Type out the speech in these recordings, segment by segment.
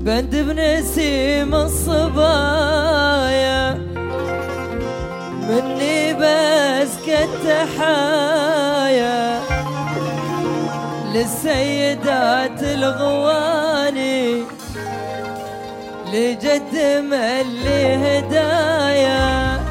بند بنسيم الصبايا مني بسكت تحايا للسيدات الغواني لجد ملي هدايا.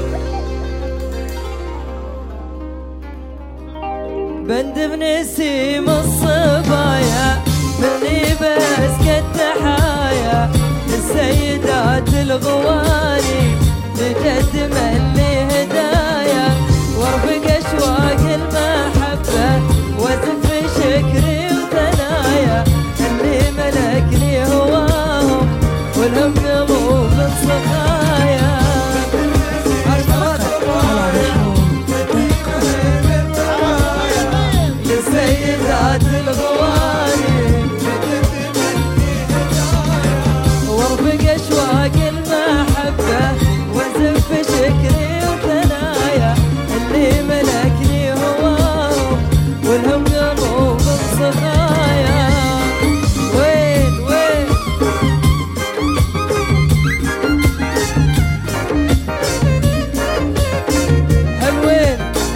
بند بنسيم الصبايا مني بسكت تحايا للسيدات الغواني لجد ملي هدايا. وارفق اشواق المحبة وازف شكري وثنايا اللي ملكني هواهم والهم يضوب الصخايا. للسيدات الغواني وارفق اشواق المحبة وازف شكري وثنايا اللي ملكني هواهم والهم يضوب الصخايا. وين وين حلوين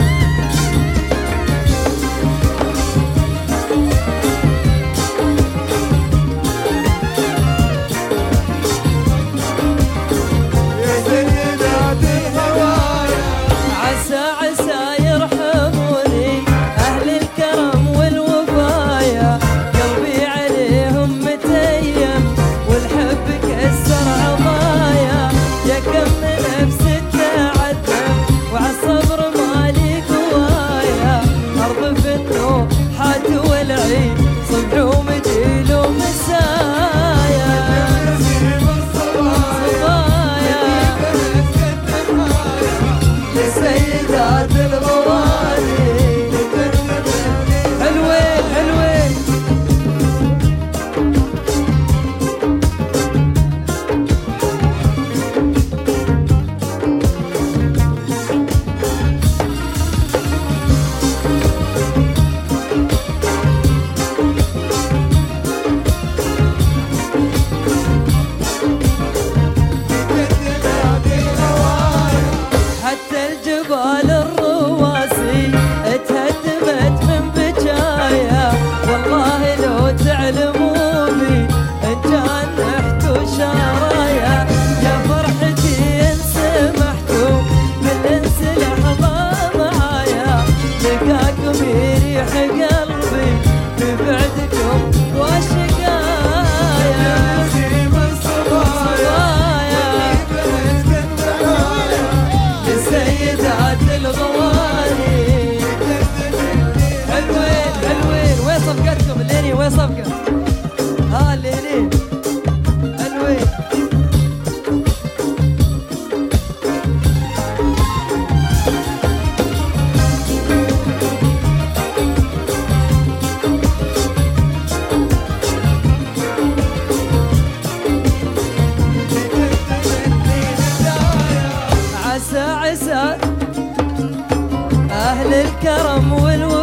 وين صفقة ها الليلي الوين عسى عسى أهل الكرم والوفا